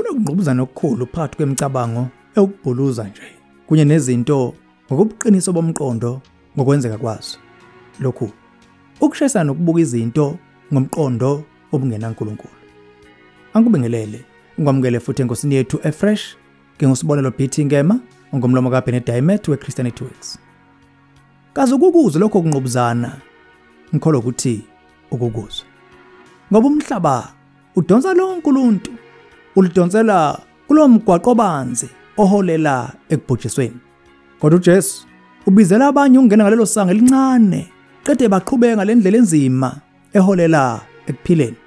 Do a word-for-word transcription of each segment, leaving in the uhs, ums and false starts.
kunokungqubuzana okukhulu phakathi kwemicabango eyokubhuluza nje kunye nezinto ngokubuqiniso bomqondo ngokwenzeka kwazo. Lokhu ukushayisana nokubuka izinto ngomqondo obungenaNkulunkulu. Angikubingelele, ngwamukele futhi enkosini yethu eFresh ngengosibonelo B T Ngema ngomlomo kaBenedict weChristianity Works. Kaze ukukuzwe lokho kunqubuzana, ngikholwa ukuthi ukukuzwe. Ngoba umhlaba udonsa lonke uluntu, ulidonsela kulo mgwaqo obanzi oholela ekubhujisweni. Kodwa uJesu ubizela abanye ukungena ngalelo sango elincane, qede baqhubeka ngalendlela enzima eholela ekuphileni.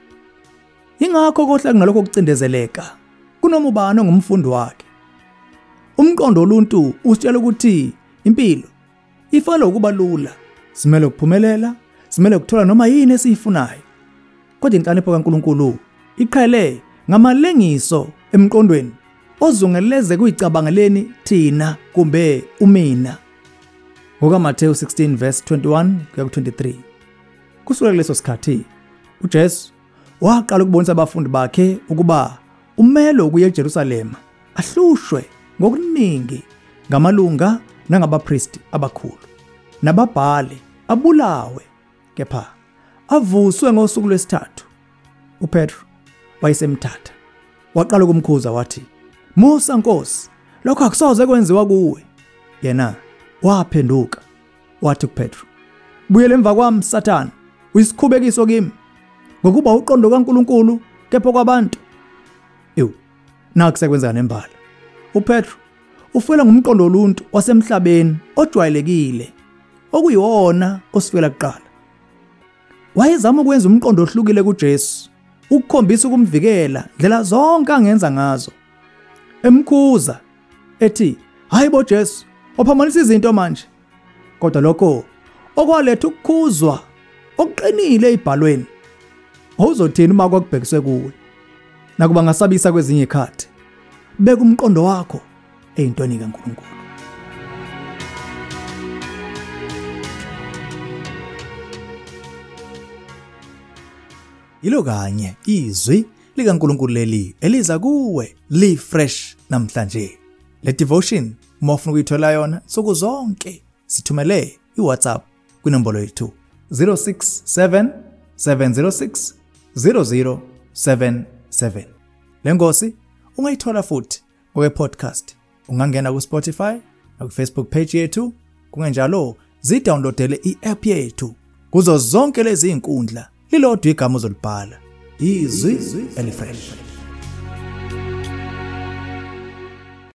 Ingakho kohle kunalokho kucindezeleka kunoma ubani ngumfundi wakhe. Umqondo oluntu usitshela ukuthi impilo ifanele ukuba lula, simele ukuphumelela, simele ukuthola noma yini esiyifunayo. Kodwa inhlonipho kaNkulunkulu iqhele ngamalengiso emqondweni ozungeleze kuyicabangeleni thina kumbe umina. Ngoka Matthew sixteen verse twenty-one kuya twenty-three. Kusuka kuleso sikhathi uJesu waqala ukubonisa abafundi bakhe ukuba umelo ukuya eJerusalema ahlushwe ngokuningi ngamalunga nangabapristi abakhulu nababhali, abulawe, kepha avuswe ngosuku lwesithathu. uPetro wayesemthatha, waqala ukumkhuza wathi, "Musa Nkosi, lokho akusoze kwenziwa kuwe." Yena waphenduka wathi kuPetro, "Buyela emva kwami Satan, uyisikhubekiso kimi, ngokuba uqondo kaNkulunkulu kepha kwabantu." Ew, naku sekwenza nembala. uPetro ufela ngumqondo oluntu wasemhlabeni ojwayelekile, okuyiwona osifela kuqala. Wayezama ukwenza umqondo ohlukile kuJesu, ukukhombisa ukumvikela ndlela zonke angenza ngazo. Emkhuza ethi, "Hayibo Jesu, ophamanisa izinto manje." Kodwa lokho okwaletha ukukhuzwa okuqinile ezibhalweni. Awuzothini uma kwakubhekiswe kuwe? Nakuba ngasabisa kwezinye ikhathi, beka umqondo wakho eyintweni kaNkulunkulu. Yilo kanye izwi likaNkulunkulu leli eliza kuwe liFresh namhlanje. Le devotion mofuna ukuyithola yona suku zonke sithumele iWhatsApp kwinombolo yethu zero six seven seven zero six zero zero seven seven. Lengosi ungayithola futhi ngoke podcast. Ungangena ku Spotify na ku Facebook page yethu, kungenjalo zidownloadele i-app yethu kuzo zonke lezi inkundla. Lilodwa igama uzolibhala, izwi eliFresh.